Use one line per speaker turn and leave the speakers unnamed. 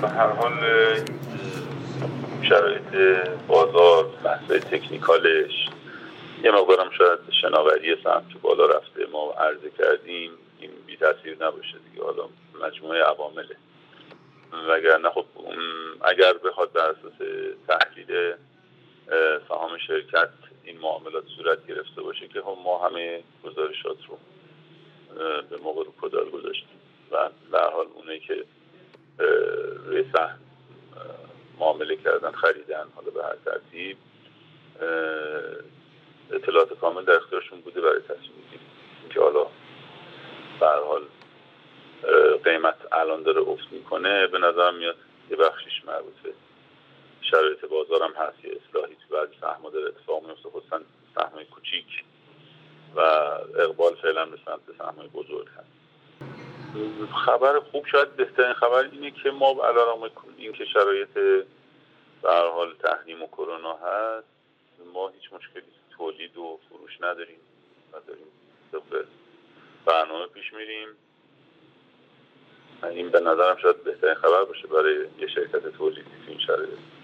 به هر حال شرایط بازار، بحث‌های تکنیکالش یه مقدارم شاید شناوری سمت بالا رفته. ما عرضه کردیم این بی تاثیر نباشه دیگه، حالا مجموعه عوامله. وگرنه خب اگر بخواد بر اساس تحلیل سهام شرکت این معاملات صورت گرفته باشه که ما همه گزارشات رو به موقع رو کدال گذاشتیم و در حال اونایی که روی سهم معامله کردن، خریدن، حالا به هر ترتیب اطلاعات کامل در اختیارشون بوده برای تصمیم گیری. که حالا به هر حال قیمت الان داره افت میکنه، به نظر میاد یه بخشیش مربوط به شرایط بازار هم هست، یه اصلاحی تو بعضی سهم‌ها داره اتفاق میفته، خصوصا سهم‌های کوچیک، و اقبال فعلا به سمت سهم‌های بزرگ هست. خبر خوب، شاید بهترین خبر اینه که ما علارغم این که شرایط به هر حال تحریم و کرونا هست، ما هیچ مشکلی تولید و فروش نداریم و داریم طبق برنامه پیش میریم. این به نظرم شاید بهترین خبر باشه برای یه شرکت تولیدی تو این شرایط.